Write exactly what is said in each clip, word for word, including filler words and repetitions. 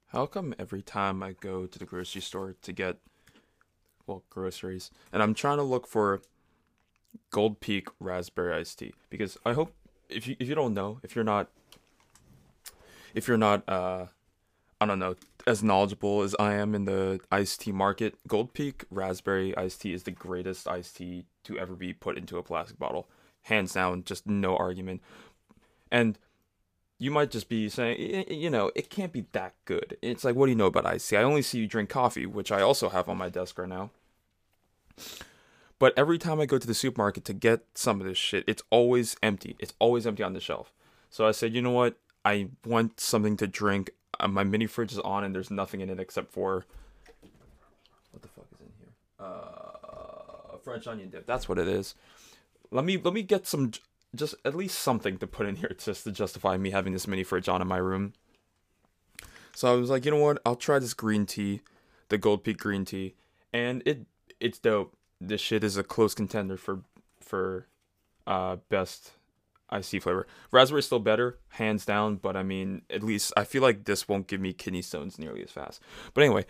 How come every time I go to the grocery store to get, well, groceries, and I'm trying to look for Gold Peak raspberry iced tea because I hope if you if you don't know, if you're not if you're not uh I don't know, as knowledgeable as I am in the iced tea market, Gold Peak raspberry iced tea is the greatest iced tea to ever be put into a plastic bottle. Hands down, just no argument. And you might just be saying, "Y- you know, it can't be that good. It's like, what do you know about iced tea? I only see you drink coffee, which I also have on my desk right now. But every time I go to the supermarket to get some of this shit, it's always empty. It's always empty on the shelf. So I said, you know what? I want something to drink. Uh, my mini fridge is on and there's nothing in it except for what the fuck is in here? Uh, French onion dip. That's what it is. Let me let me get some, j- just at least something to put in here just to justify me having this mini fridge on in my room. So I was like, you know what? I'll try this green tea, the Gold Peak green tea, and it it's dope. This shit is a close contender for for uh best iced tea flavor. Raspberry's still better, hands down, but I mean, at least I feel like this won't give me kidney stones nearly as fast. But anyway,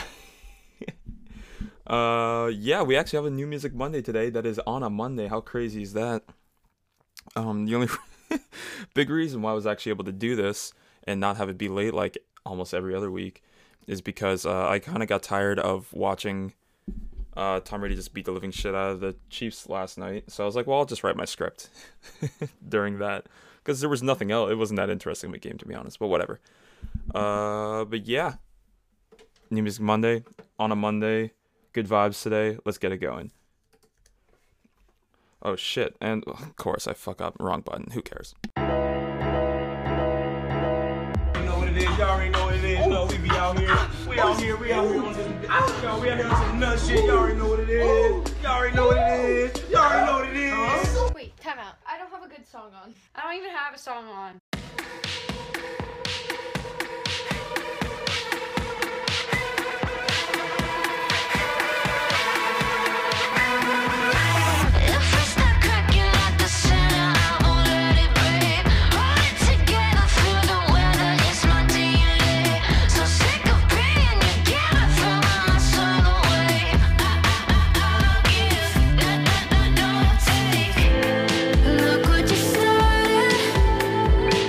uh yeah, we actually have a new music Monday today that is on a Monday. How crazy is that? Um the only big reason why I was actually able to do this and not have it be late like almost every other week is because uh, I kind of got tired of watching uh, Tom Brady just beat the living shit out of the Chiefs last night. So I was like, well, I'll just write my script during that because there was nothing else. It wasn't that interesting of a game, to be honest, but whatever. Uh, but yeah, New Music Monday on a Monday. Good vibes today. Let's get it going. Oh shit, and of course I fuck up. Wrong button. Who cares? You know what it is, y'all already know what it is. You know, we be out here. We out here, we out here on this. Y'all, we out here on some nut shit. Y'all already know what it is. Y'all already know what it is. Y'all already know what it is. Wait, time out. I don't have a good song on. I don't even have a song on. If it's not cracking like the center, I won't let it break. Hold it together through the weather, it's my D N A. So sick of being your gamma, throwing my soul away. I, I, I'll give, no, no, no, don't take. Look what you started.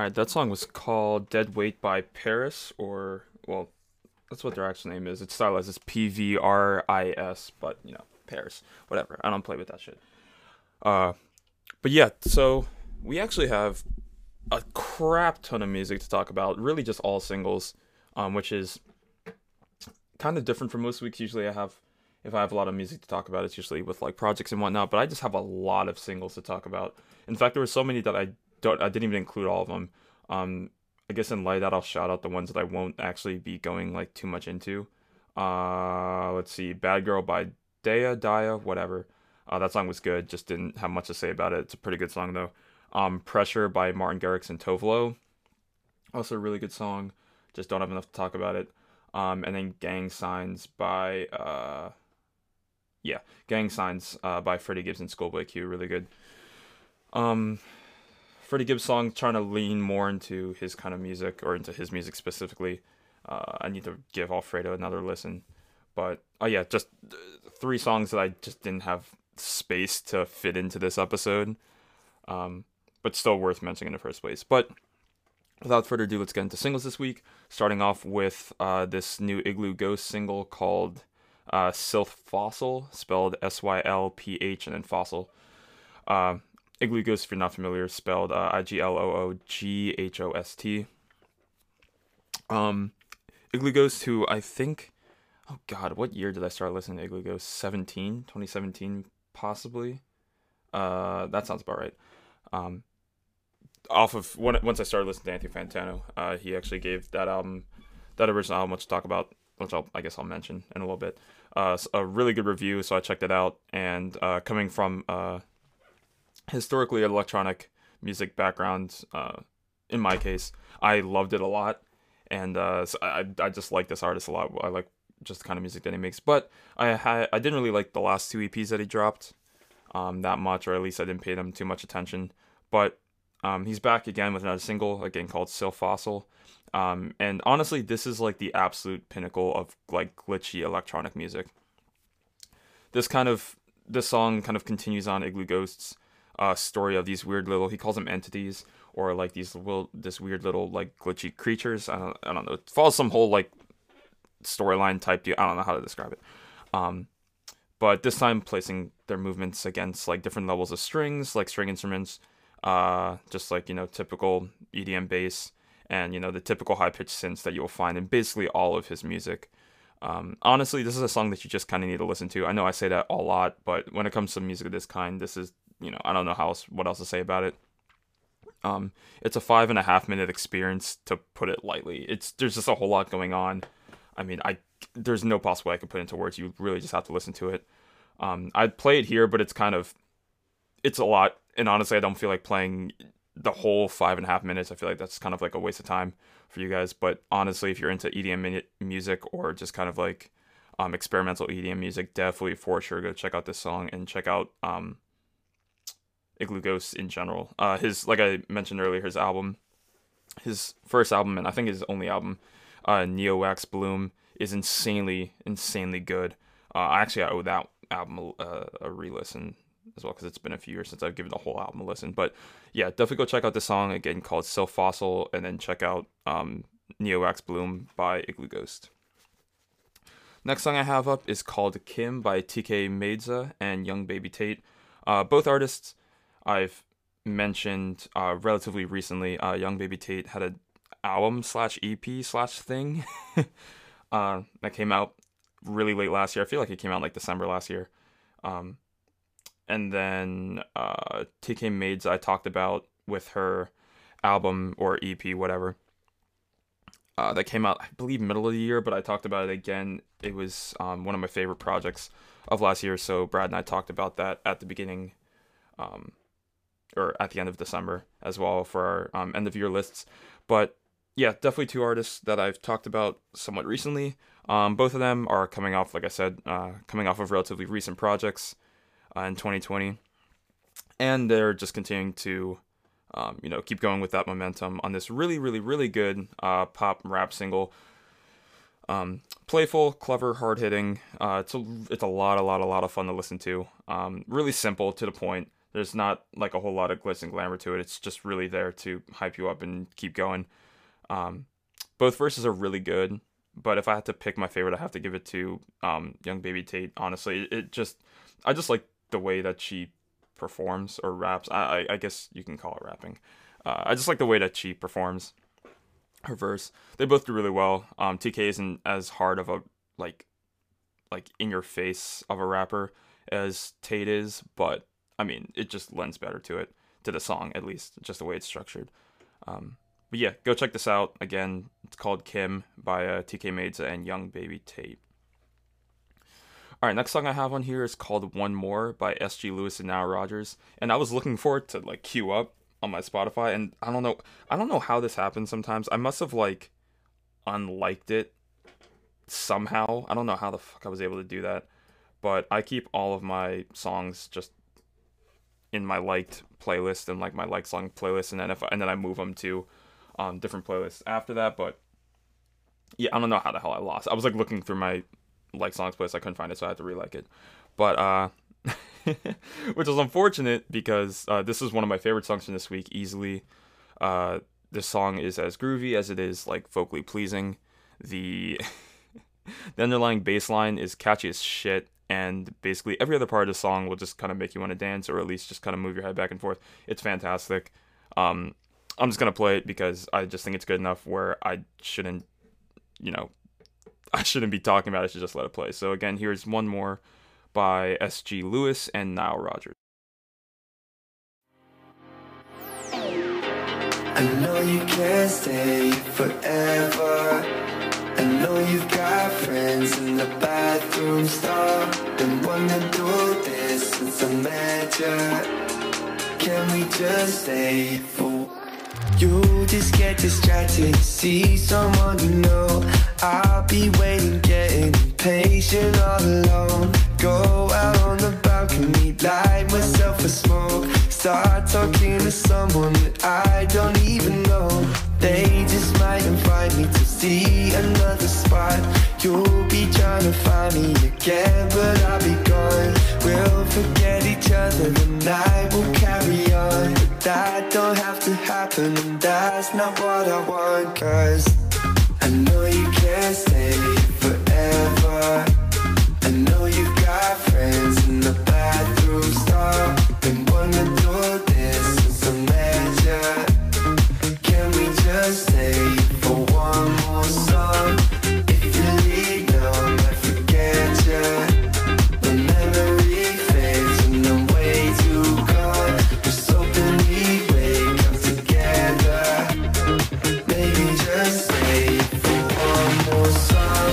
right, that song was called Dead Weight by Paris, or, well, that's what their actual name is. It's stylized as P V R I S, but, you know, Paris. Whatever. I don't play with that shit. Uh, but yeah, so we actually have a crap ton of music to talk about. Really just all singles, um, which is kind of different from most weeks. Usually I have, if I have a lot of music to talk about, it's usually with like projects and whatnot, but I just have a lot of singles to talk about. In fact, there were so many that I don't, I didn't even include all of them. Um, I guess in light of that, I'll shout out the ones that I won't actually be going like too much into. Uh, let's see, Bad Girl by Daya, Daya, whatever. Uh, that song was good, just didn't have much to say about it. It's a pretty good song though. Um, Pressure by Martin Garrix and Tovlo. Also a really good song, just don't have enough to talk about it. Um, and then Gang Signs by, uh, yeah, Gang Signs uh, by Freddie Gibbs and Schoolboy Q, really good. Um, Freddie Gibbs song, trying to lean more into his kind of music, or into his music specifically. Uh, I need to give Alfredo another listen. But, oh yeah, just uh, three songs that I just didn't have space to fit into this episode. Um, but still worth mentioning in the first place. But without further ado, let's get into singles this week. Starting off with uh, this new Igloo Ghost single called uh, Sylph Fossil, spelled S Y L P H and then Fossil. Uh, Igloo Ghost, if you're not familiar, spelled uh, I G L O O G H O S T. Um, Igloo Ghost, who I think, oh god, what year did I start listening to Igloo Ghost? seventeen? twenty seventeen, possibly? Uh, that sounds about right. Um, off of, when, once I started listening to Anthony Fantano, uh, he actually gave that album, that original album, which to talk about, which I'll, I guess I'll mention in a little bit, uh, a really good review, so I checked it out, and uh, coming from uh, historically electronic music background, uh, in my case, I loved it a lot, and uh, so I, I just like this artist a lot. I like just the kind of music that he makes, but I had, I didn't really like the last two E Ps that he dropped um, that much, or at least I didn't pay them too much attention, but um, he's back again with another single, again called Sylph Fossil. Um, and honestly, this is like the absolute pinnacle of like glitchy electronic music. This kind of, this song kind of continues on Igloo Ghost's uh, story of these weird little, he calls them entities, or like these will this weird little like glitchy creatures. I don't, I don't know. It follows some whole like storyline type deal. I don't know how to describe it. Um, but this time placing their movements against like different levels of strings, like string instruments, uh, just like, you know, typical E D M bass, and, you know, the typical high-pitched synths that you'll find in basically all of his music. Um, honestly, this is a song that you just kind of need to listen to. I know I say that a lot, but when it comes to music of this kind, this is, you know, I don't know how else, what else to say about it. Um, it's a five and a half minute experience, to put it lightly. It's, there's just a whole lot going on. I mean, I, there's no possible way I could put it into words. You really just have to listen to it. Um, I'd play it here, but it's kind of, it's a lot. And honestly, I don't feel like playing the whole five and a half minutes. I feel like that's kind of like a waste of time for you guys. But honestly, if you're into E D M music, or just kind of like um, experimental E D M music, definitely for sure go check out this song, and check out um, Igloo Ghost in general. Uh, his, like I mentioned earlier, his album, his first album, and I think his only album, uh, Neo Wax Bloom, is insanely, insanely good. Uh, I actually I owe that album a, a re-listen as well, because it's been a few years since I've given the whole album a listen. But yeah, definitely go check out this song, again called Sylph Fossil, and then check out um, Neo Wax Bloom by Igloo Ghost. Next song I have up is called Kim by T K Maidza and Young Baby Tate. Uh, both artists I've mentioned uh, relatively recently. Uh, Young Baby Tate had an album slash E P slash thing uh, that came out really late last year. I feel like it came out like December last year. Um, and then uh, T K Maidza I talked about with her album or E P, whatever. Uh, that came out, I believe, middle of the year, but I talked about it again. It was um, one of my favorite projects of last year, so Brad and I talked about that at the beginning, um, or at the end of December as well, for our um, end of year lists. But yeah, definitely two artists that I've talked about somewhat recently. Um, both of them are coming off, like I said, uh, coming off of relatively recent projects uh, in twenty twenty, and they're just continuing to Um, you know, keep going with that momentum on this really, really, really good uh, pop rap single. Um, playful, clever, hard hitting. Uh, it's a it's a lot, a lot, a lot of fun to listen to. Um, really simple, to the point. There's not like a whole lot of glitz and glamour to it. It's just really there to hype you up and keep going. Um, both verses are really good, but if I had to pick my favorite, I have to give it to um, Young Baby Tate. Honestly, it, it just I just like the way that she performs or raps. I, I, I guess you can call it rapping. Uh, I just like the way that she performs her verse. They both do really well. Um, T K isn't as hard of a like like in your face of a rapper as Tate is, but I mean, it just lends better to it, to the song at least, just the way it's structured. Um, but yeah, go check this out. Again, it's called Kim by uh, T K Maidza and Young Baby Tate. All right, next song I have on here is called One More by S G Lewis and Nile Rodgers, and I was looking for it to like queue up on my Spotify, and I don't know, I don't know how this happens sometimes. I must have like unliked it somehow. I don't know how the fuck I was able to do that, but I keep all of my songs just in my liked playlist and like my liked song playlist, and then if I, and then I move them to um different playlists after that. But yeah, I don't know how the hell I lost. I was like looking through my like songs playlist, I couldn't find it, so I had to re-like it. But uh which is unfortunate because uh this is one of my favorite songs from this week easily. Uh this song is as groovy as it is like vocally pleasing. The the underlying bass line is catchy as shit, and basically every other part of the song will just kind of make you want to dance, or at least just kind of move your head back and forth. It's fantastic. Um, I'm just going to play it because I just think it's good enough where I shouldn't, you know, I shouldn't be talking about it. I should just let it play. So again, here's One More by S G Lewis and Nile Rodgers. I know you can't stay forever. I know you've got friends in the bathroom stall. Been wanting to do this since I met you. Can we just stay for? You just get distracted, see someone you know. I'll be waiting, getting impatient all alone. Go out on the balcony, light myself a smoke. Start talking to someone that I don't even know. They just might invite me to see another spot. You'll be trying to find me again, but I'll be gone. We'll forget each other, the night will carry on. But that don't have to happen, and that's not what I want. Cause I know you can't stay forever. I know you've got friends in the bathroom stall. Been wanting to do this since I met ya. Can we just stay for one more song? If you leave now, I might forget ya. The memory fades and I'm way too gone. Just hoping we wake up together. Maybe just stay for one more song.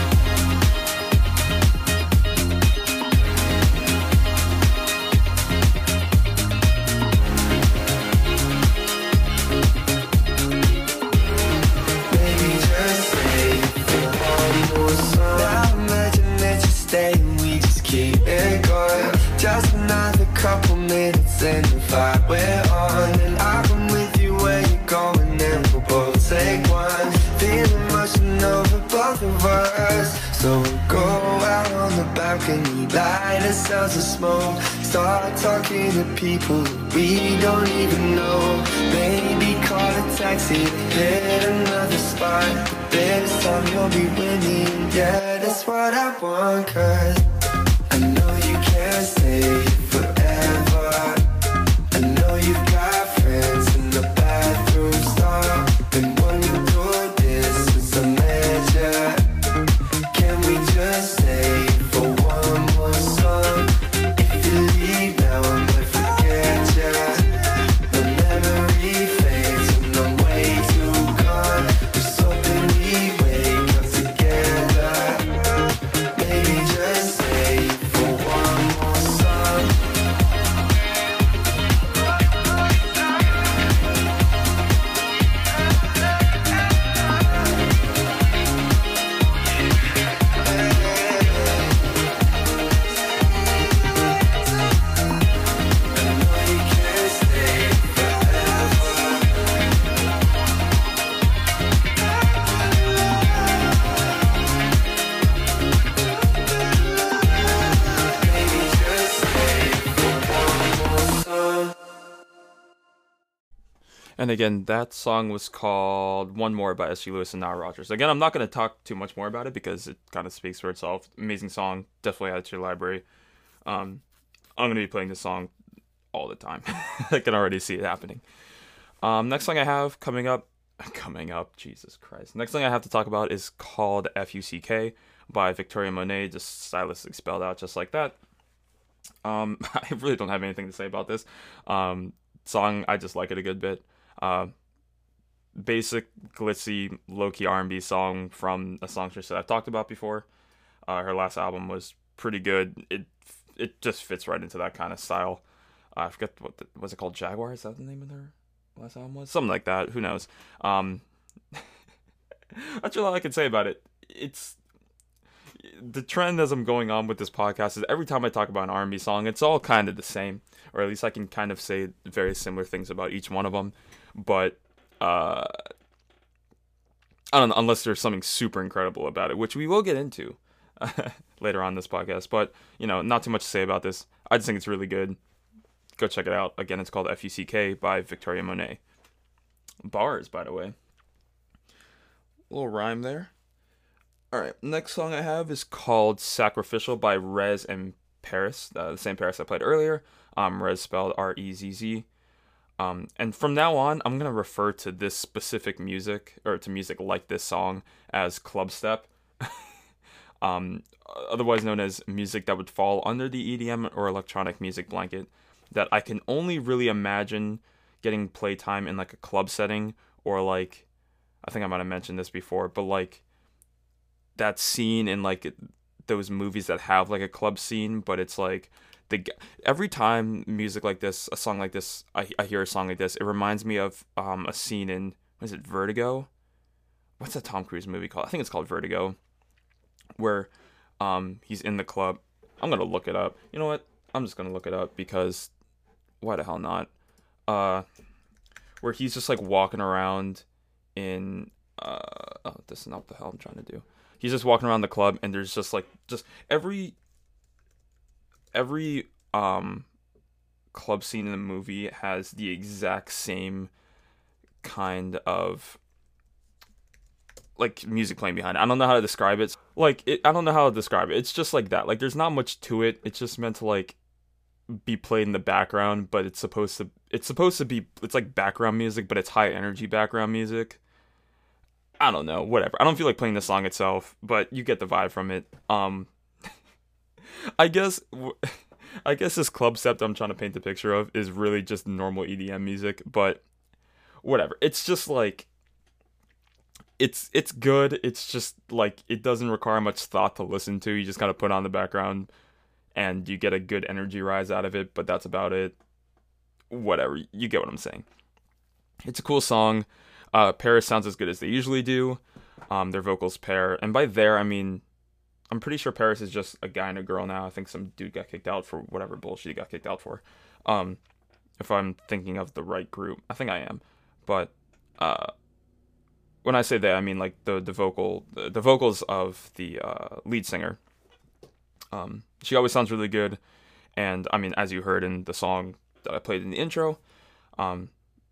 Just another couple minutes and the vibe we're on. And I'll come with you where you're going, and we'll both take one. Feeling motion over both of us. So we'll go out on the balcony, light ourselves a smoke. Start talking to people we don't even know. Maybe call a taxi to hit another spot. But this time you'll be winning, yeah, that's what I want. Cause I know you can't stay forever. I know you've got friends in the bathroom stall. Been wanting to do this since I met ya. Can we just stay for one more song? If you leave now, I might forget ya. The memory fades and I'm way too gone. Just hoping we wake up together. Maybe just stay And again, that song was called One More by S G Lewis and Nile Rodgers. Again, I'm not going to talk too much more about it because it kind of speaks for itself. Amazing song. Definitely add it to your library. Um, I'm going to be playing this song all the time. I can already see it happening. Um, next song I have coming up, coming up, Jesus Christ. Next thing I have to talk about is called F U C K by Victoria Monet, just stylistically spelled out just like that. Um, I really don't have anything to say about this. Um, song, I just like it a good bit. Uh, basic, glitzy, low-key R and B song from a songstress that I've talked about before. Uh, her last album was pretty good. It it just fits right into that kind of style. Uh, I forget what the, was it called. Jaguar? Is that the name of their last album was? Something like that. Who knows? Um, that's really all I can say about it. It's the trend as I'm going on with this podcast is every time I talk about an R and B song, it's all kind of the same, or at least I can kind of say very similar things about each one of them. But uh, I don't know, unless there's something super incredible about it, which we will get into later on in this podcast. But, you know, not too much to say about this. I just think it's really good. Go check it out. Again, it's called F U C K by Victoria Monet. Bars, by the way. A little rhyme there. Alright, next song I have is called Sacrificial by Rez and Paris. Uh, the same Paris I played earlier. Um, Rez spelled R E Z Z. Um, and from now on, I'm going to refer to this specific music, or to music like this song, as club step. um, otherwise known as music that would fall under the E D M or electronic music blanket, that I can only really imagine getting playtime in like a club setting, or like, I think I might have mentioned this before, but like that scene in like those movies that have like a club scene, but it's like, The, every time music like this, a song like this, I, I hear a song like this, it reminds me of um, a scene in, what is it, Vertigo? What's that Tom Cruise movie called? I think it's called Vertigo, where um, he's in the club. I'm going to look it up. You know what? I'm just going to look it up because why the hell not? Uh, where he's just like walking around in, uh, oh, this is not what the hell I'm trying to do. He's just walking around the club and there's just like, just every... Every um, club scene in the movie has the exact same kind of like music playing behind it. I don't know how to describe it. Like it, I don't know how to describe it. It's just like that. Like there's not much to it. It's just meant to like be played in the background, but it's supposed to. It's supposed to be. It's like background music, but it's high energy background music. I don't know. Whatever. I don't feel like playing the song itself, but you get the vibe from it. Um. I guess I guess this club step I'm trying to paint the picture of is really just normal E D M music, but whatever. It's just like it's it's good. It's just like it doesn't require much thought to listen to. You just kind of put on the background and you get a good energy rise out of it, but that's about it. Whatever. You get what I'm saying. It's a cool song. Uh, Paris sounds as good as they usually do. Um, their vocals pair, and by there I mean I'm pretty sure Paris is just a guy and a girl now. I think some dude got kicked out for whatever bullshit he got kicked out for. Um, if I'm thinking of the right group, I think I am. But uh, when I say that, I mean like the the vocal, the, the vocals of the uh, lead singer. Um, she always sounds really good, and I mean as you heard in the song that I played in the intro, um,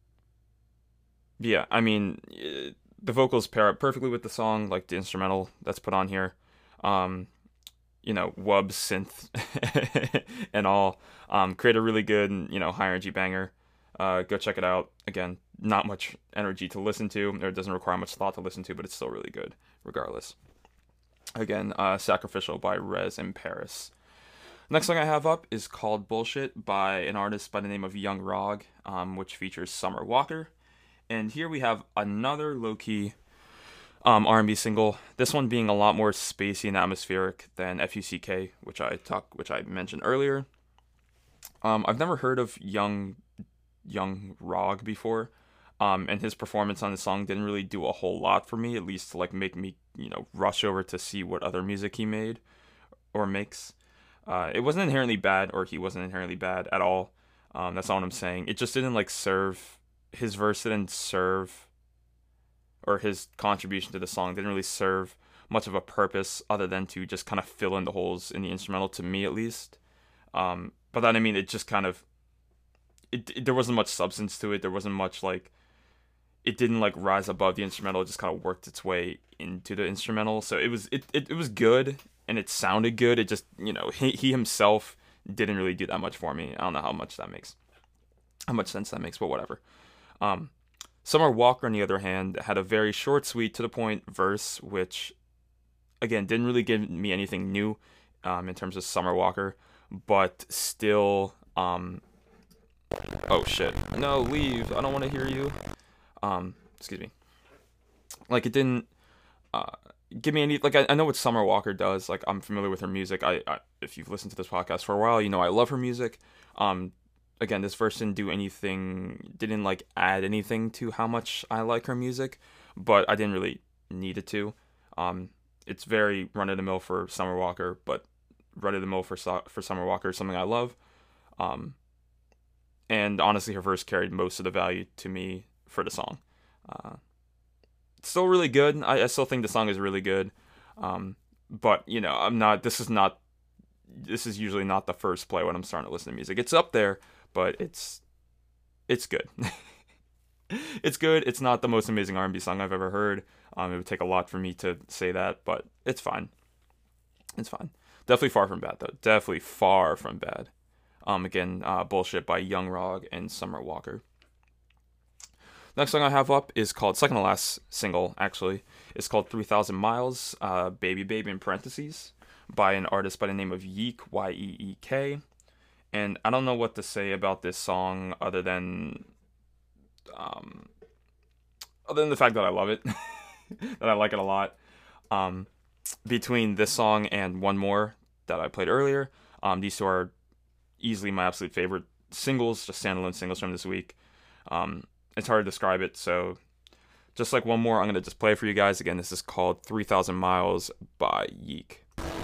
yeah, I mean it, the vocals pair up perfectly with the song, like the instrumental that's put on here. Um, you know, Wub synth and all, um, create a really good, you know, high energy banger. Uh, go check it out. Again, not much energy to listen to, or it doesn't require much thought to listen to, but it's still really good regardless. Again, uh, Sacrificial by Rez and Paris. Next song I have up is called Bullshit by an artist by the name of Young Rog, um, which features Summer Walker. And here we have another low-key Um, R and B single. This one being a lot more spacey and atmospheric than F U C K, which I talk, which I mentioned earlier. Um, I've never heard of Young Young Rog before, um, and his performance on the song didn't really do a whole lot for me, at least to like make me, you know, rush over to see what other music he made or makes. Uh, it wasn't inherently bad, or he wasn't inherently bad at all. Um, that's not what I'm saying. It just didn't like serve his verse didn't serve. Or his contribution to the song didn't really serve much of a purpose other than to just kind of fill in the holes in the instrumental, to me at least. Um, but then, I mean, it just kind of, it, it there wasn't much substance to it. There wasn't much, like, it didn't like rise above the instrumental. It just kind of worked its way into the instrumental. So it was it, it, it was good and it sounded good. It just, you know, he, he himself didn't really do that much for me. I don't know how much that makes, how much sense that makes, but whatever. Um, Summer Walker, on the other hand, had a very short, sweet, to the point verse, which, again, didn't really give me anything new um, in terms of Summer Walker, but still, um, oh shit, no, leave, I don't want to hear you. Um, excuse me. Like, it didn't uh, give me any, like, I, I know what Summer Walker does. Like, I'm familiar with her music. I, I if you've listened to this podcast for a while, you know I love her music. Um, again, this verse didn't do anything, didn't, like, add anything to how much I like her music, but I didn't really need it to. Um, it's very run-of-the-mill for Summer Walker, but run-of-the-mill for, for Summer Walker is something I love. Um, and honestly, her verse carried most of the value to me for the song. Uh, still really good. I, I still think the song is really good. Um, but, you know, I'm not, this is not, this is usually not the first play when I'm starting to listen to music. It's up there, but it's, it's good. It's good. It's not the most amazing R and B song I've ever heard. Um, it would take a lot for me to say that, but it's fine. It's fine. Definitely far from bad, though. Definitely far from bad. Um, again, uh, Bullshit by Young Rog and Summer Walker. Next song I have up is called, second to last single, actually. It's called three thousand miles, uh, Baby Baby in parentheses, by an artist by the name of Yeek, Y E E K. And I don't know what to say about this song other than, um, other than the fact that I love it, that I like it a lot. Um, between this song and one more that I played earlier, um, these two are easily my absolute favorite singles, just standalone singles from this week. Um, it's hard to describe it, so just like one more, I'm going to just play for you guys. Again, this is called three thousand miles by Yeek.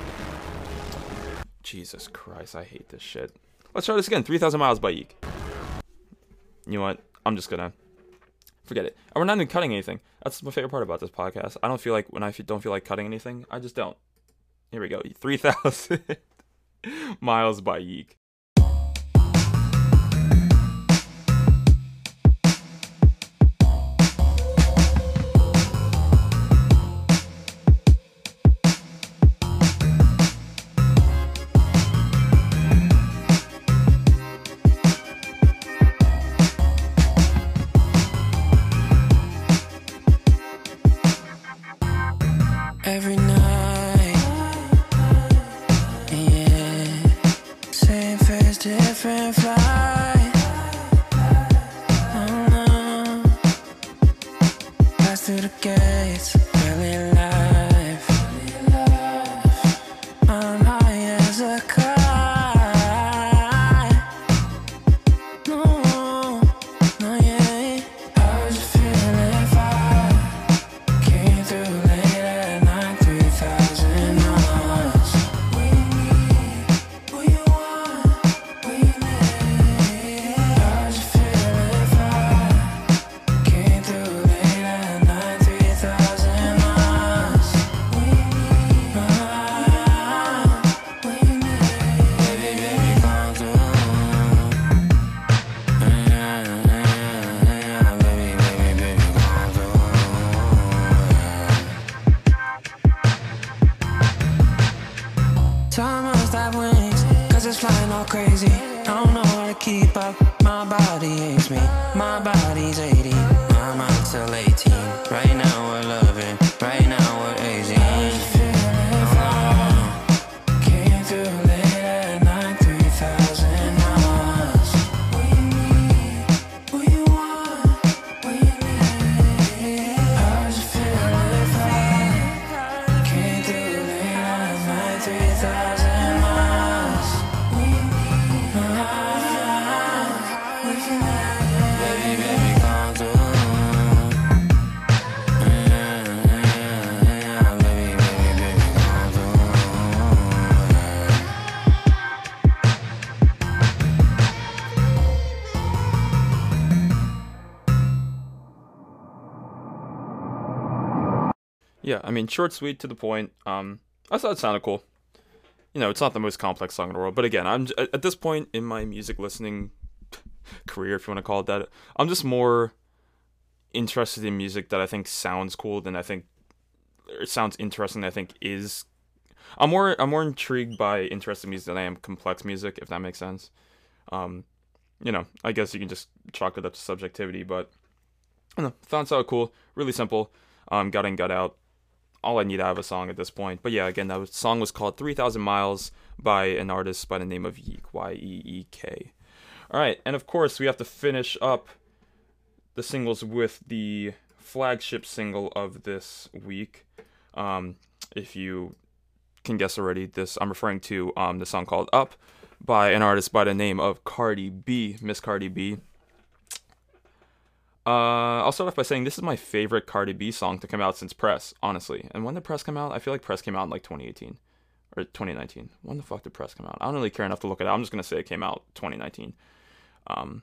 Jesus Christ, I hate this shit. Let's try this again. three thousand miles by Yeek. You know what? I'm just going to forget it. And we're not even cutting anything. That's my favorite part about this podcast. I don't feel like, when I don't feel like cutting anything, I just don't. Here we go. three thousand miles by Yeek. Every night, yeah, same face, different flight. Oh no, pass through the gates, really life. I'm high as a kite. No, no, yeah, I was feeling fine. Came through late at night, three thousand miles. What you need, what you want, what you need. I was feeling fine. Came through late at night, three thousand miles. What you need, what you need. Baby, baby, come through. Yeah, yeah, yeah, baby, baby, baby, come through. Time must have wings, cause it's flying all crazy. I don't know how to keep up, my body hates me. My body's eighty, I'm out till eighteen. Right now we're loving, right now we're eighteen. Came through late at night, three thousand miles. What you need, what you want, what you need. I was feeling fine. Came through late at night, three thousand miles. What you need, what you need. Baby, baby, come through. Yeah, yeah, yeah, baby, baby, baby, come through. Yeah, I mean, short, sweet, to the point. Um, I thought it sounded cool. You know, it's not the most complex song in the world, but again, I'm j- at this point in my music listening career, if you want to call it that, I'm just more interested in music that I think sounds cool than I think it sounds interesting than I think is. I'm more I'm more intrigued by interesting music than I am complex music, if that makes sense. Um, you know, I guess you can just chalk it up to subjectivity, but I don't know, found sounded cool, really simple. Um, got in, got out. All I need out of a song at this point. But yeah, again, that was, song was called three thousand Miles by an artist by the name of Yeek, Y E E K. All right, and of course, we have to finish up the singles with the flagship single of this week. Um, if you can guess already, this I'm referring to um, the song called Up by an artist by the name of Cardi B, Miss Cardi B. Uh, I'll start off by saying this is my favorite Cardi B song to come out since Press, honestly. And when did Press come out? I feel like Press came out in like twenty eighteen or twenty nineteen. When the fuck did Press come out? I don't really care enough to look it up. I'm just gonna say it came out twenty nineteen. Um,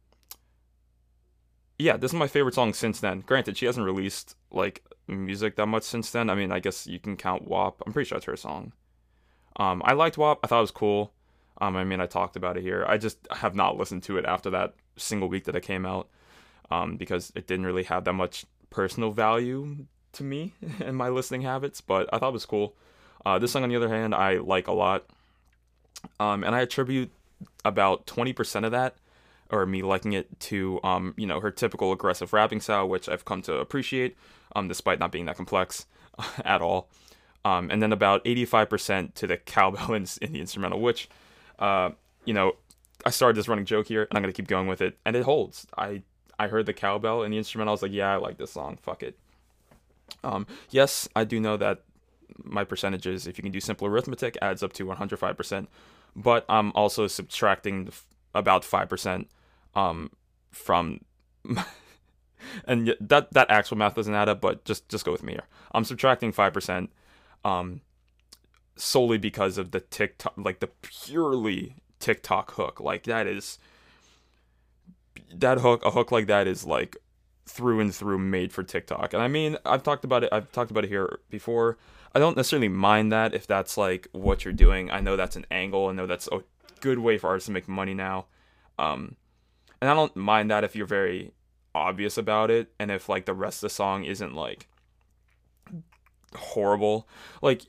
yeah, this is my favorite song since then. Granted, she hasn't released like music that much since then. I mean, I guess you can count W A P. I'm pretty sure that's her song. Um, I liked W A P. I thought it was cool. Um, I mean, I talked about it here. I just have not listened to it after that single week that it came out. Um, because it didn't really have that much personal value to me and my listening habits, but I thought it was cool. Uh, this song, on the other hand, I like a lot. Um, and I attribute about twenty percent of that, or me liking it, to, um, you know, her typical aggressive rapping style, which I've come to appreciate, um, despite not being that complex at all. Um, and then about eighty-five percent to the cowbell in, in the instrumental, which, uh, you know, I started this running joke here, and I'm going to keep going with it, and it holds. I I heard the cowbell in the instrumental. I was like, yeah, I like this song. Fuck it. Um, yes, I do know that my percentages, if you can do simple arithmetic, adds up to one hundred five percent. But I'm also subtracting about five percent um, from... and that that actual math doesn't add up, but just, just go with me here. I'm subtracting five percent um, solely because of the TikTok, like the purely TikTok hook. Like, that is... that hook, a hook like that is like through and through made for TikTok. And I mean, I've talked about it, I've talked about it here before. I don't necessarily mind that if that's like what you're doing. I know that's an angle. I know that's a good way for artists to make money now. Um, and I don't mind that if you're very obvious about it. And if like the rest of the song isn't like horrible. Like,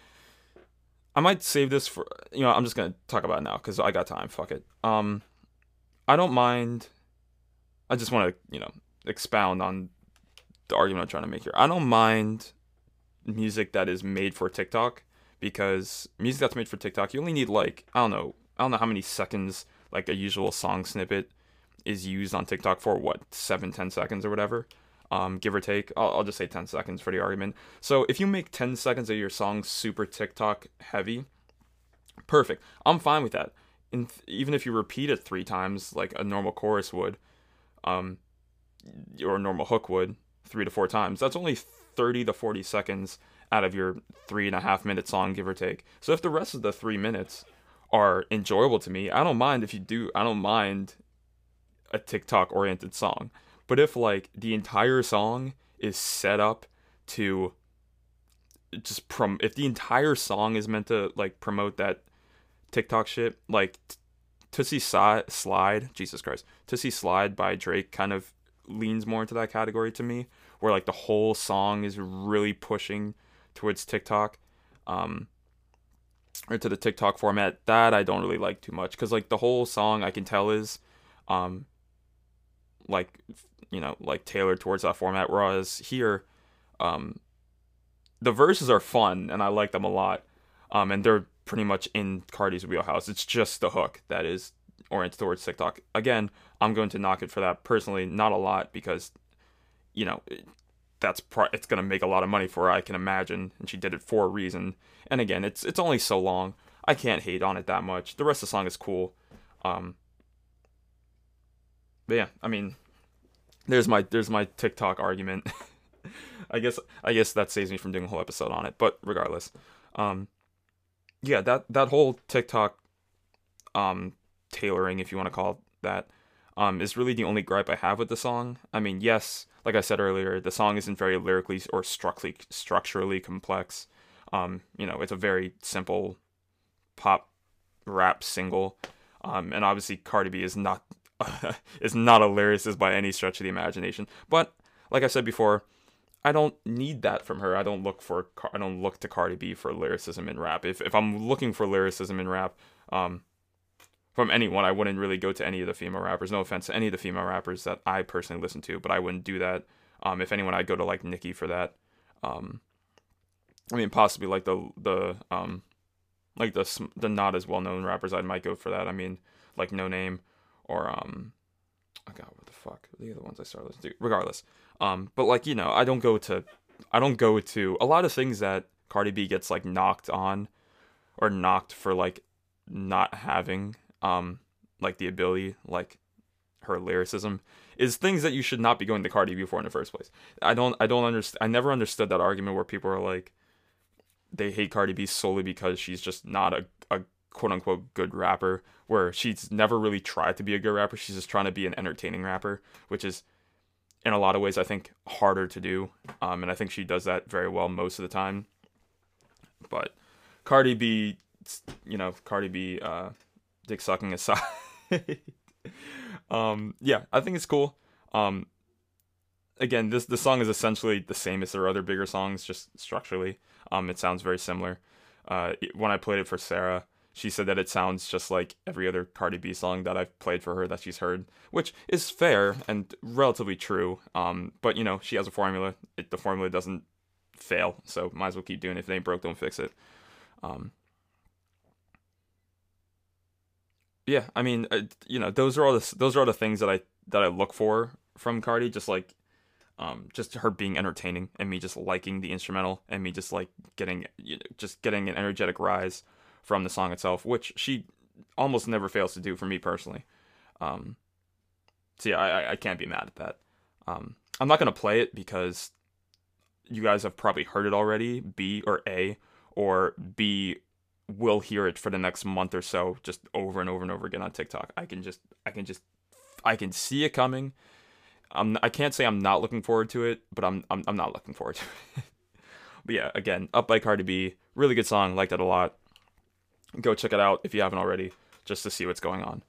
I might save this for, you know, I'm just going to talk about it now because I got time. Fuck it. Um, I don't mind. I just want to, you know, expound on the argument I'm trying to make here. I don't mind music that is made for TikTok, because music that's made for TikTok, you only need like, I don't know, I don't know how many seconds like a usual song snippet is used on TikTok for, what, seven, ten seconds or whatever, um, give or take. I'll, I'll just say ten seconds for the argument. So if you make ten seconds of your song super TikTok heavy, perfect. I'm fine with that. And even if you repeat it three times, like a normal chorus would, um, or a normal hook would, three to four times, that's only thirty to forty seconds out of your three and a half minute song, give or take. So if the rest of the three minutes are enjoyable to me, I don't mind if you do, I don't mind a TikTok oriented song. But if like the entire song is set up to just prom, if the entire song is meant to like promote that TikTok shit, like Tootsie Slide, Jesus Christ, Tootsie Slide by Drake kind of leans more into that category to me, where like the whole song is really pushing towards TikTok, um, or to the TikTok format. That I don't really like too much, because like the whole song I can tell is, um, like, you know, like tailored towards that format, whereas here, um, the verses are fun and I like them a lot, um, and they're pretty much in Cardi's wheelhouse. It's just the hook that is oriented towards TikTok. Again, I'm going to knock it for that personally, not a lot, because, you know, that's pro- it's going to make a lot of money for her, I can imagine, and she did it for a reason. And again, it's it's only so long. I can't hate on it that much. The rest of the song is cool. Um, but yeah, I mean, there's my there's my TikTok argument. I guess I guess that saves me from doing a whole episode on it. But regardless, um, yeah, that that whole TikTok um tailoring, if you want to call it that, um, is really the only gripe I have with the song. I mean, yes, like I said earlier, the song isn't very lyrically or structurally structurally complex. Um, you know, it's a very simple pop rap single. Um, and obviously Cardi B is not is not a lyricist by any stretch of the imagination. But like I said before, I don't need that from her. I don't look for I don't look to Cardi B for lyricism in rap. If if I'm looking for lyricism in rap, um, from anyone, I wouldn't really go to any of the female rappers. No offense to any of the female rappers that I personally listen to, but I wouldn't do that. Um, if anyone, I'd go to like Nicki for that. Um, I mean, possibly like the the um, like the the not as well known rappers, I might go for that. I mean, like No Name or um, I got what the fuck the other ones I started listening to. Regardless, um, but like you know, I don't go to I don't go to a lot of things that Cardi B gets like knocked on or knocked for like not having um like the ability, like her lyricism, is things that you should not be going to Cardi B for in the first place. I don't I don't understand. I never understood that argument where people are like they hate Cardi B solely because she's just not a, a quote unquote good rapper, where she's never really tried to be a good rapper. She's just trying to be an entertaining rapper, which is in a lot of ways I think harder to do. Um, and I think she does that very well most of the time. But Cardi B, you know, Cardi B, uh, dick sucking aside, um, yeah, I think it's cool. Um, again, this the song is essentially the same as their other bigger songs, just structurally. Um, it sounds very similar. Uh, when I played it for Sarah, she said that it sounds just like every other Cardi B song that I've played for her that she's heard, which is fair and relatively true. Um, but you know, she has a formula. It, the formula doesn't fail, so might as well keep doing it. If it ain't broke, don't fix it. Um, yeah, I mean, uh, you know, those are all the those are all the things that I that I look for from Cardi. Just like, um, just her being entertaining and me just liking the instrumental and me just like getting, you know, just getting an energetic rise from the song itself, which she almost never fails to do for me personally. Um, so yeah, I I can't be mad at that. Um, I'm not gonna play it because you guys have probably heard it already. B or A, or B will hear it for the next month or so, just over and over and over again on TikTok. I can just, I can just, I can see it coming. I'm, I can't say I'm not looking forward to it, but I'm, I'm, I'm not looking forward to it. But yeah, again, Up by Cardi B, really good song, like that a lot. Go check it out if you haven't already, just to see what's going on.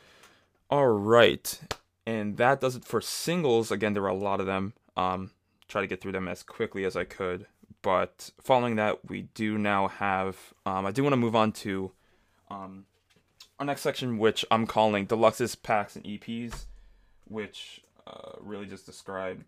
All right, and that does it for singles. Again, there were a lot of them. Um, try to get through them as quickly as I could. But following that, we do now have, um, I do want to move on to um, our next section, which I'm calling Deluxes, Packs, and E Ps, which uh, really just describe,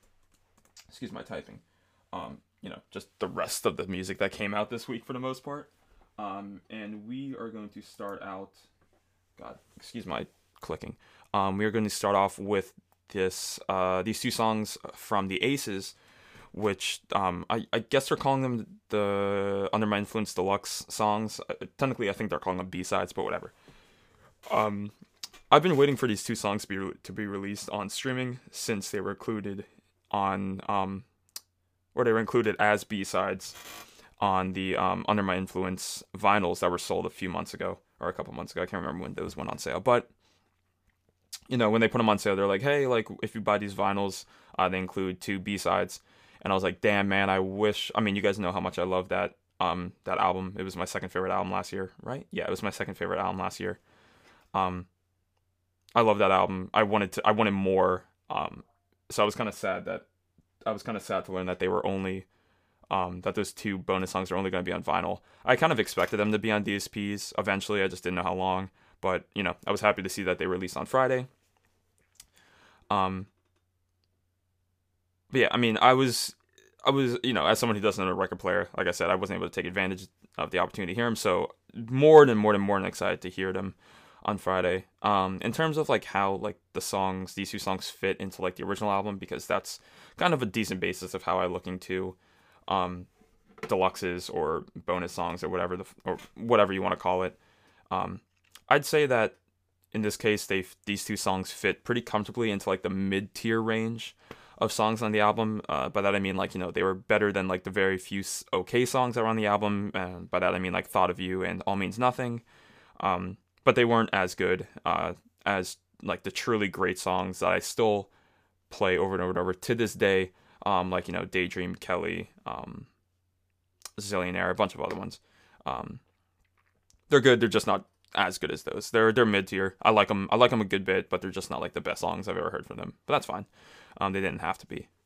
excuse my typing, um, you know, just the rest of the music that came out this week for the most part. Um, and we are going to start out, God, excuse my clicking. Um, we are going to start off with this, uh, these two songs from the Aces, which um, I, I guess they're calling them the Under My Influence Deluxe songs. Uh, technically, I think they're calling them B-sides, but whatever. Um, I've been waiting for these two songs to be re- to be released on streaming since they were included on, um, or they were included as B-sides on the um, Under My Influence vinyls that were sold a few months ago, or a couple months ago. I can't remember when those went on sale, but you know, when they put them on sale, they're like, hey, like if you buy these vinyls, uh, they include two B-sides. And I was like, damn, man, I wish, I mean, you guys know how much I love that um that album. It was my second favorite album last year, right? Yeah, it was my second favorite album last year. Um, I love that album. I wanted to, I wanted more. Um, so I was kind of sad that, I was kind of sad to learn that they were only, um, that those two bonus songs are only going to be on vinyl. I kind of expected them to be on D S Ps eventually. I just didn't know how long. But, you know, I was happy to see that they released on Friday. Um, but yeah, I mean, I was, I was, you know, as someone who doesn't own a record player, like I said, I wasn't able to take advantage of the opportunity to hear them. So more than more than more than excited to hear them on Friday. Um, in terms of like how like the songs, these two songs fit into like the original album, because that's kind of a decent basis of how I look into, um, deluxes or bonus songs or whatever the or whatever you want to call it. Um, I'd say that in this case, they these two songs fit pretty comfortably into like the mid-tier range of songs on the album. Uh, by that I mean like, you know, they were better than like the very few okay songs that were on the album. And by that I mean like Thought of You and All Means Nothing. Um, but they weren't as good uh, as like the truly great songs that I still play over and over and over to this day. Um, like, you know, Daydream, Kelly, um, Zillionaire, a bunch of other ones. Um, they're good. They're just not as good as those. They're they're mid tier. I like them. I like them a good bit, but they're just not like the best songs I've ever heard from them. But that's fine. Um, they didn't have to be.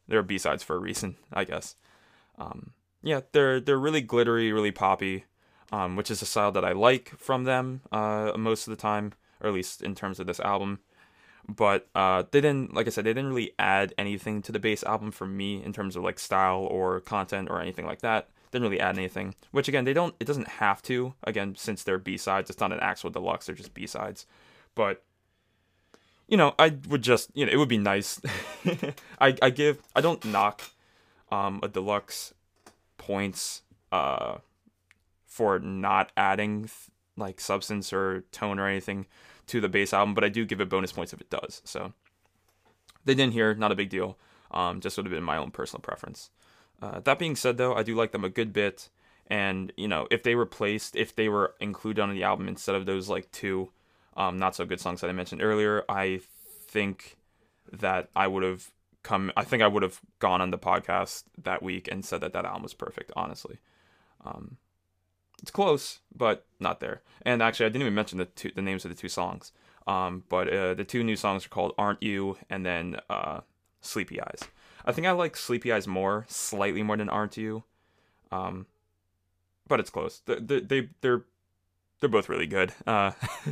they're B-sides for a reason, I guess. Um, yeah, they're they're really glittery, really poppy, um, which is a style that I like from them uh, most of the time, or at least in terms of this album. But uh, they didn't, like I said, they didn't really add anything to the base album for me in terms of like style or content or anything like that. Didn't really add anything, which again, they don't, it doesn't have to, again, since they're B-sides. It's not an actual deluxe, they're just B-sides. But, you know, I would just, you know, it would be nice. I, I give, I don't knock um, a deluxe points uh, for not adding like substance or tone or anything to the base album, but I do give it bonus points if it does. So they didn't here, not a big deal. Um, just would have been my own personal preference. Uh, that being said, though, I do like them a good bit. And, you know, if they were placed, if they were included on the album instead of those like two um, not so good songs that I mentioned earlier, I think that I would have come, I think I would have gone on the podcast that week and said that that album was perfect, honestly. Um, It's close, but not there. And actually, I didn't even mention the two, the names of the two songs. Um, but uh, the two new songs are called "Aren't You" and then uh, "Sleepy Eyes." I think I like "Sleepy Eyes" more, slightly more than "Aren't You." Um, but it's close. They, they, they they're they're both really good. Uh,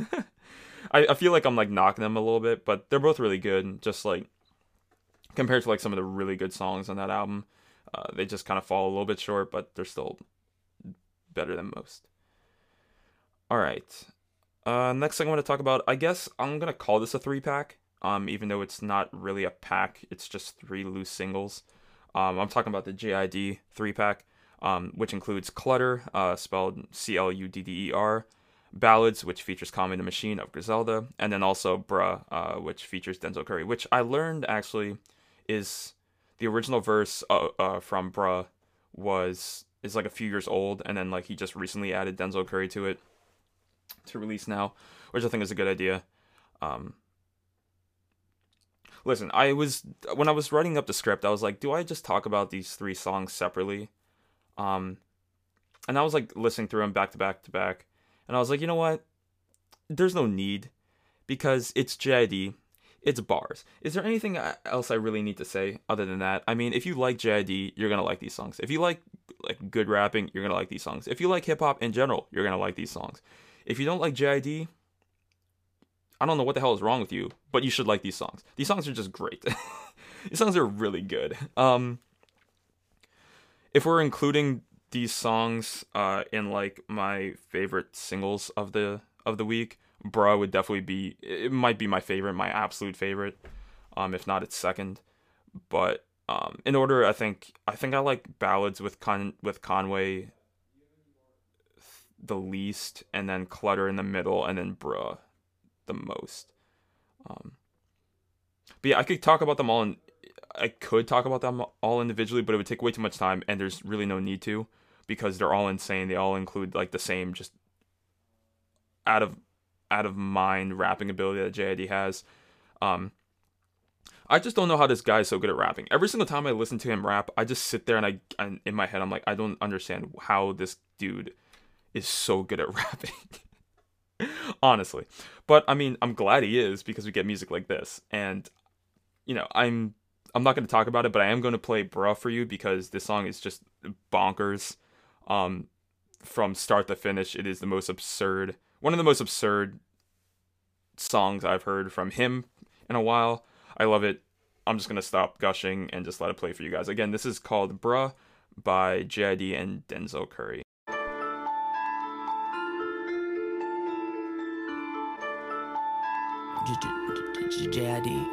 I I feel like I'm like knocking them a little bit, but they're both really good. Just like compared to like some of the really good songs on that album, uh, they just kind of fall a little bit short, but they're still better than most. All right. Uh, next thing I want to talk about, I guess I'm going to call this a three-pack, um, even though it's not really a pack. It's just three loose singles. Um, I'm talking about the J I D three-pack, um, which includes Clutter, uh, spelled C L U D D E R, Ballads, which features Calm the Machine of Griselda, and then also Bruh, uh, which features Denzel Curry, which I learned actually is the original verse uh, uh, from Bruh was... is like a few years old, and then like he just recently added Denzel Curry to it to release now, which I think is a good idea. Um, listen, I was when I was writing up the script, I was like, do I just talk about these three songs separately? Um, and I was like listening through them back to back to back, and I was like, you know what? There's no need, because it's J I D. It's bars. Is there anything else I really need to say other than that? I mean, if you like J I D, you're gonna like these songs. If you like like good rapping, you're gonna like these songs. If you like hip hop in general, you're gonna like these songs. If you don't like J I D, I don't know what the hell is wrong with you, but you should like these songs. These songs are just great. These songs are really good. Um, if we're including these songs uh, in like my favorite singles of the of the week, Bruh would definitely be, it might be my favorite, my absolute favorite, um, if not its second. But um, in order, I think I think I like Ballads with Con with Conway the least, and then Clutter in the middle, and then Bruh the most. Um, but yeah, I could talk about them all, in, I could talk about them all individually, but it would take way too much time, and there's really no need to, because they're all insane. They all include like the same, just out of out of mind rapping ability that J I D has. Um, I just don't know how this guy is so good at rapping. Every single time I listen to him rap, I just sit there and I, and in my head, I'm like, I don't understand how this dude is so good at rapping. Honestly. But I mean, I'm glad he is, because we get music like this. And, you know, I'm, I'm not going to talk about it, but I am going to play Bruh for you, because this song is just bonkers. Um, from start to finish, it is the most absurd, one of the most absurd songs I've heard from him in a while. I love it. I'm just going to stop gushing and just let it play for you guys. Again, this is called Bruh by J I D and Denzel Curry. J I D.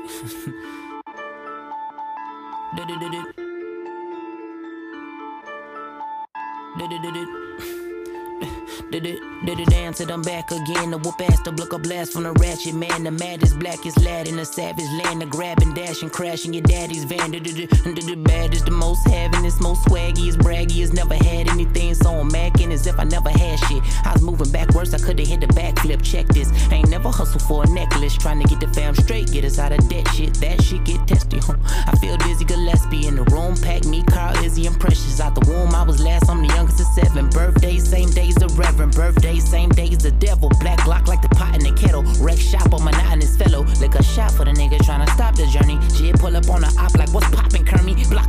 Did it, did it dance and I'm back again. The whoop ass, the look a blast from the ratchet man. The maddest, blackest lad in the savage land. The grab and dash and crashing your daddy's van. Did it, did it baddest, the most havingest, most swaggiest, braggiest. Never had anything, so I'm macking as if I never had shit. I was moving backwards, I could've hit the backflip. Check this, ain't never hustled for a necklace. Trying to get the fam straight, get us out of debt shit. That shit get testy, huh? I feel Dizzy Gillespie in the room. Pack me, Carl, Izzy, and Precious. Out the womb, I was last, I'm the youngest of seven. Birthday, same days the Reverend. Birthday, same day as the devil. Black Glock like the pot in the kettle. Wreck shop on my monotonous fellow. Lick a shot for the nigga trying to stop the journey. Jid pull up on the op like what's poppin', Kermie? Block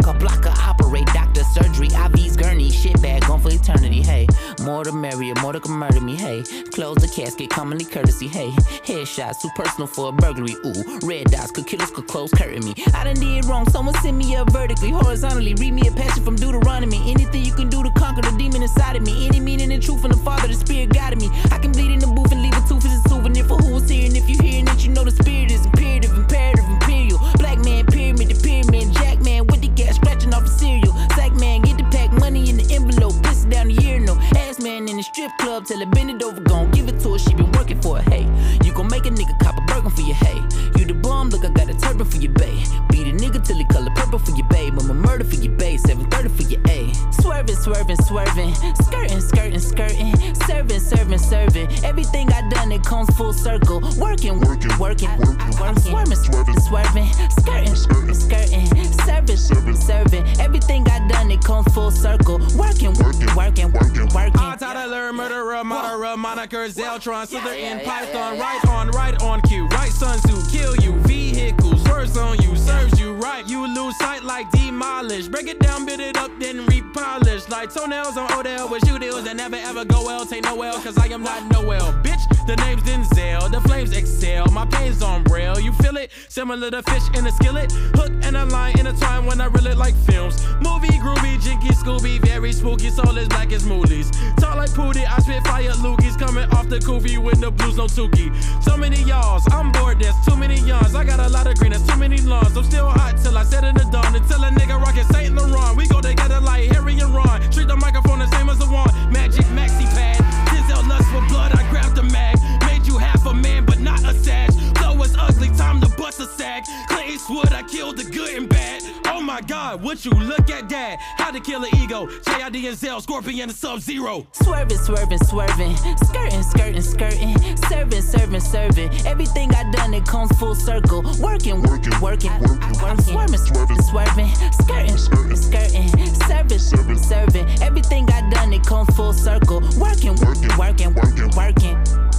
casket, commonly courtesy. Hey, headshots too personal for a burglary. Ooh, red dots, could killers could close curtain me. I done did wrong, someone send me up vertically, horizontally. Read me a passage from Deuteronomy. Anything you can do to conquer the demon inside of me. Any meaning and truth from the Father, the Spirit guided me. I can bleed in the booth and leave a tooth as a souvenir for who was here. And if you hearing it, you know the Spirit is imperative, imperative, imperial. Black man, pyramid, the pyramid. Jack man with the gas, scratching off the cereal. Sack man, get the pack money in the envelope. Piss down the year, no. Ass man in the strip club, tell her bend it over, gon' give it to her. She been working for it, hey. You gon' make a nigga cop a burger for your hey. You the bum, look, I got a turban for your bae. Beat a nigga till he color purple for your bae. Mama murder for your bae, seven thirty for your A. Swerving, swerving, swerving. Skirting, skirting, skirting. Serving, serving, serving. Everything I done, it comes full circle. Working, working, working. I'm swerving, swerving, swerving. Skirting, skirting, skirting. Serving, serving, serving. Everything I done, it comes full circle. Working, working, working, working, working. I toddler, murderer, murderer, moniker, Zeltron, Slytherin, Python, right on, right on cue, right Sun Tzu, kill you, vehicles, words on you, serves you right, you lose sight like demolish, break it down, build it up, then repolish, like toenails on Odell with shoe deals that never ever go well, take no L, cause I am not Noel, bitch, the name's Denzel, the flames excel, my pain's on braille, you feel it, similar to fish in a skillet, hook and a line intertwine when I reel it like films, movie, groovy, jinky, Scooby, very spooky, soul as black as moolies, talk like Pootie, I spit fire loogies, coming off the koofy with the blues, no Tukey, so many y'alls, I'm bored, there's too many yawns, I got a lot of green, there's too many lawns, I'm still hot till I set in the dawn, until a nigga rockin' Saint Laurent, we go together like Harry and Ron, treat the microphone the same as a wand, magic maxi pad, Denzel lust for blood, I grabbed the mag, made you half a man but not a sag, flow was ugly, time to bust a sag, Clint Eastwood, I killed the good and bad, oh my god, would you look at that, how to kill an ego, J I D and Zell, Scorpion and Sub-Zero. Swerving, swerving, swerving. Skirting, skirting, skirting. Serving, serving, serving. Everything I done, it comes full circle. Working, working, working. I'm swerving, swerving, swerving. Skirting, skirting, skirting. Serving, serving, serving. Everything I done, it comes full circle. Working, working, working, working, working.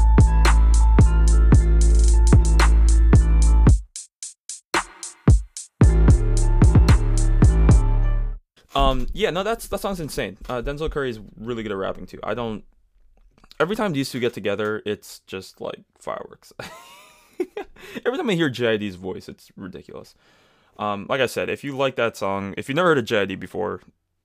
Um, yeah, no, that's that song's insane. Uh, Denzel Curry is really good at rapping too. I don't. Every time these two get together, it's just like fireworks. Every time I hear J I D's voice, it's ridiculous. Um, like I said, if you like that song, if you've never heard of J I D before,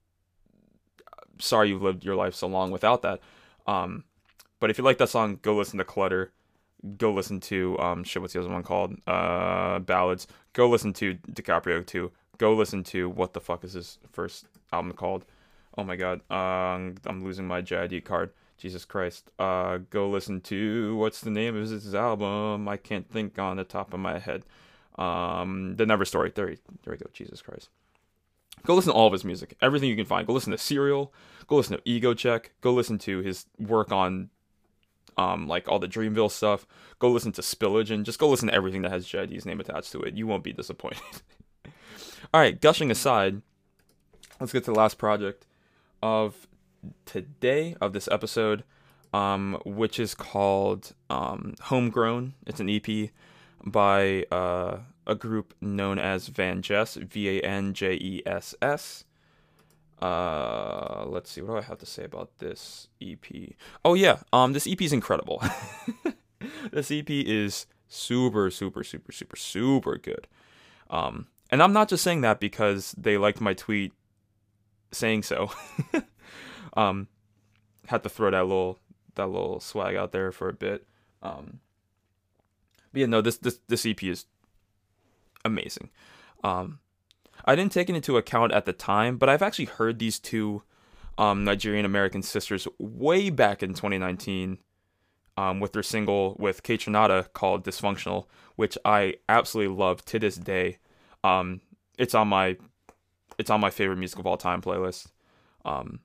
sorry you've lived your life so long without that. Um, but if you like that song, go listen to Clutter. Go listen to um, shit. What's the other one called? Uh, Ballads. Go listen to DiCaprio too. Go listen to what the fuck is his first album called? Oh my god, um, I'm losing my J I D card. Jesus Christ. Uh, go listen to what's the name of his album? I can't think on the top of my head. Um, The Never Story. There, there we go. Jesus Christ. Go listen to all of his music, everything you can find. Go listen to Serial. Go listen to Ego Check. Go listen to his work on, um, like all the Dreamville stuff. Go listen to Spillage and just go listen to everything that has J I D's name attached to it. You won't be disappointed. All right, gushing aside, let's get to the last project of today, of this episode, um, which is called um, Homegrown. It's an E P by uh, a group known as Van Jess, V A N J E S S. Uh, let's see, what do I have to say about this E P? Oh yeah, um, this E P is incredible. This E P is super, super, super, super, super good. Um, And I'm not just saying that because they liked my tweet saying so. um, had to throw that little that little swag out there for a bit. Um, but yeah, no, this this this E P is amazing. Um, I didn't take it into account at the time, but I've actually heard these two um, Nigerian American sisters way back in twenty nineteen um, with their single with K Tronada called Dysfunctional, which I absolutely love to this day. Um, it's on my, it's on my favorite music of all time playlist. Um,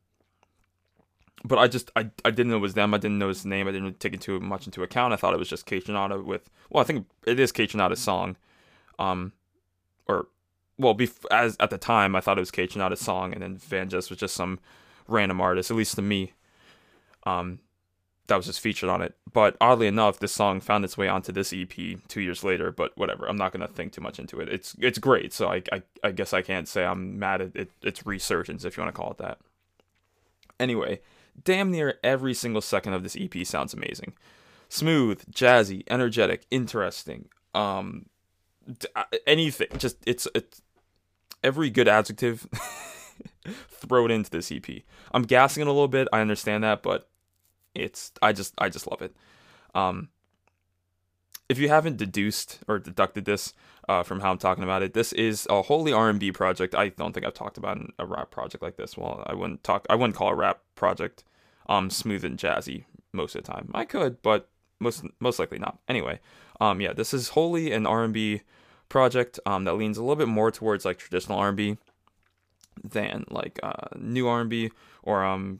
but I just, I, I didn't know it was them. I didn't know his name. I didn't really take it too much into account. I thought it was just K Tronada with, well, I think it is K Tronada's song. Um, or, well, bef- as at the time, I thought it was K Tronada's song, and then Van Jess was just some random artist, at least to me. Um, that was just featured on it. But oddly enough, this song found its way onto this E P two years later, but whatever. I'm not going to think too much into it. It's it's great, so I, I I guess I can't say I'm mad at it. It's resurgence, if you want to call it that. Anyway, damn near every single second of this E P sounds amazing. smooth, jazzy, energetic, interesting. Um, anything. Just it's it's every good adjective. Throw it into this E P. I'm gassing it a little bit. I understand that, but it's I just I just love it. Um, if you haven't deduced or deducted this uh, from how I'm talking about it, this is a wholly R and B project. I don't think I've talked about a rap project like this. Well, I wouldn't talk. I wouldn't call it a rap project. Um, smooth and jazzy most of the time. I could, but most most likely not. Anyway, um, yeah, this is wholly an R and B project. Um, that leans a little bit more towards like traditional R and B than like uh new R and B or um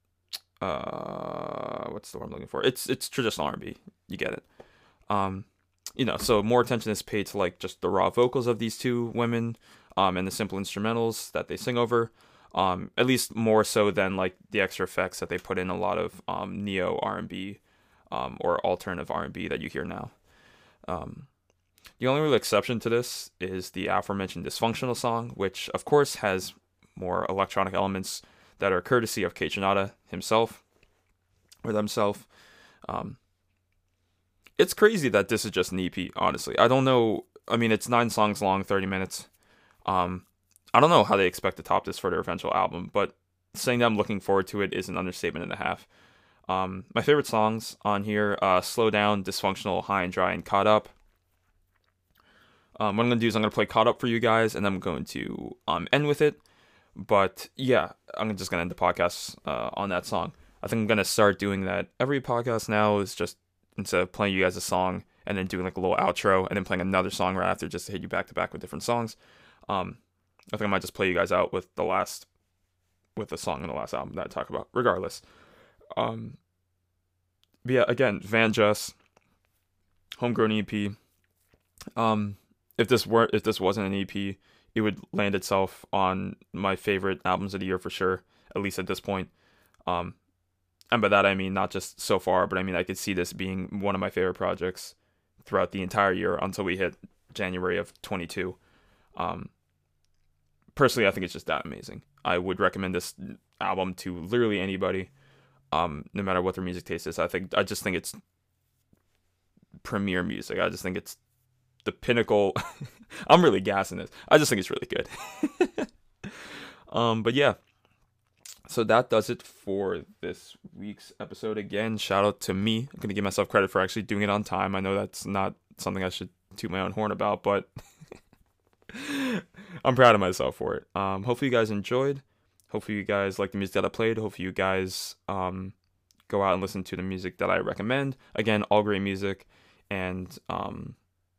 uh what's the word I'm looking for? It's it's traditional R and B. You get it. Um, you know, so more attention is paid to like just the raw vocals of these two women, um, and the simple instrumentals that they sing over. Um, at least more so than like the extra effects that they put in a lot of um neo R and B, um, or alternative R and B that you hear now. Um, the only real exception to this is the aforementioned Dysfunctional song, which of course has more electronic elements that are courtesy of Kaytranada himself or themselves. Um, it's crazy that this is just an E P, honestly. I don't know. I mean, it's nine songs long, thirty minutes. Um, I don't know how they expect to top this for their eventual album, but saying that I'm looking forward to it is an understatement and a half. Um, my favorite songs on here, uh, Slow Down, Dysfunctional, High and Dry, and Caught Up. Um, what I'm going to do is I'm going to play Caught Up for you guys, and then I'm going to um, end with it. But yeah, I'm just going to end the podcast uh, on that song. I think I'm going to start doing that. Every podcast now is just, instead of playing you guys a song and then doing like a little outro and then playing another song right after just to hit you back to back with different songs. Um, I think I might just play you guys out with the last, with the song in the last album that I talk about, regardless. Um, but yeah, again, Van Jess, homegrown E P. Um, if this were, if this wasn't an E P, it would land itself on my favorite albums of the year for sure, at least at this point. Um, and by that I mean not just so far, but I mean I could see this being one of my favorite projects throughout the entire year until we hit January of twenty-two. Um, personally, I think it's just that amazing. I would recommend this album to literally anybody, um, no matter what their music taste is. I think I just think it's premier music. I just think it's the pinnacle. I'm really gassing this. I just think it's really good. um, but yeah, so that does it for this week's episode. Again, shout out to me. I'm gonna give myself credit for actually doing it on time. I know that's not something I should toot my own horn about, but I'm proud of myself for it. Um, hopefully you guys enjoyed. Hopefully you guys like the music that I played. Hopefully you guys um go out and listen to the music that I recommend. Again, all great music. And um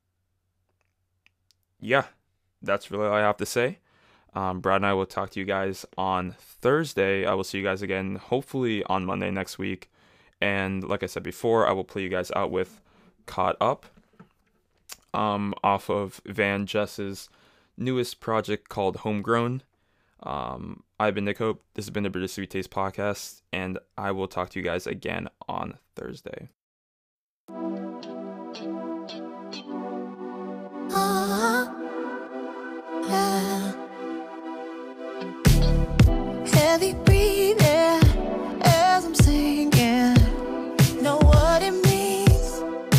yeah, that's really all I have to say. Um, Brad and I will talk to you guys on Thursday. I will see you guys again, hopefully on Monday next week. And like I said before, I will play you guys out with Caught Up, um, off of Van Jess's newest project called Homegrown. Um, I've been Nick Hope. This has been the British Sweet Taste Podcast, and I will talk to you guys again on Thursday. Uh, yeah. Heavy breathing as I'm singing. Know what it means.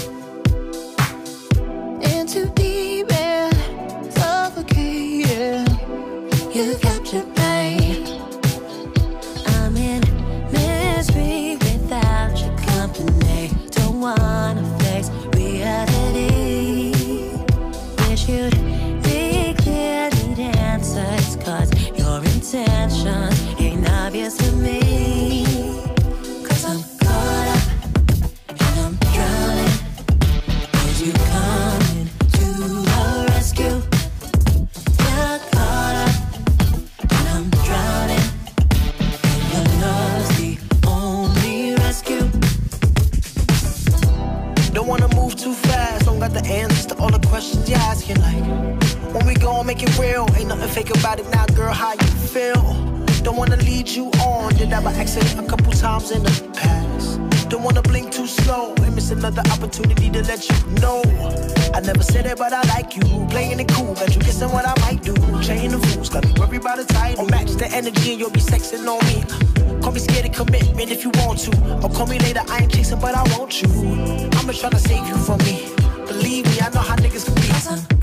In too deep and suffocating. You captured me. I'm in misery without your company. Don't wanna face reality. You'd be clear, need answers, cause your intentions ain't obvious to me. Cause I'm caught up and I'm drowning. Is you coming to our rescue? You're caught up and I'm drowning, and your love's the only rescue. Don't wanna move too fast, don't got the answers to all the questions you're asking. Like, when we gon' make it real, ain't nothing fake about it now, girl, how you feel? Don't wanna lead you on, did that by accident a couple times in the past. Don't wanna blink too slow and miss another opportunity to let you know. I never said it, but I like you, playing it cool, got you guessing what I might do. Playing the fools, got me worried about the title. Or match the energy and you'll be sexing on me. Call me scared of commitment if you want to. Or call me later, I ain't chasing, but I want you. I'm just trying to save you from me. Believe me, I know how niggas can be.